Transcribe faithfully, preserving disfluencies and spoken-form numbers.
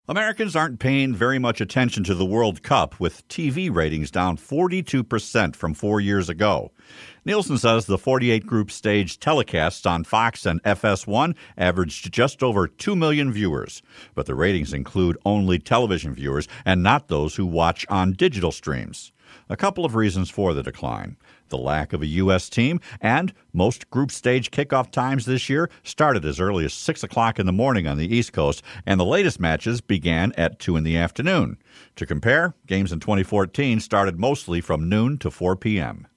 Americans aren't paying very much attention to the World Cup, with T V ratings down forty-two percent from four years ago. Nielsen says the forty-eight group stage telecasts on Fox and F S one averaged just over two million viewers. But the ratings include only television viewers and not those who watch on digital streams. A couple of reasons for the decline: the lack of a U S team, and most group stage kickoff times this year started as early as six o'clock in the morning on the East Coast, and the latest matches began at two in the afternoon. To compare, games in twenty fourteen started mostly from noon to four p.m.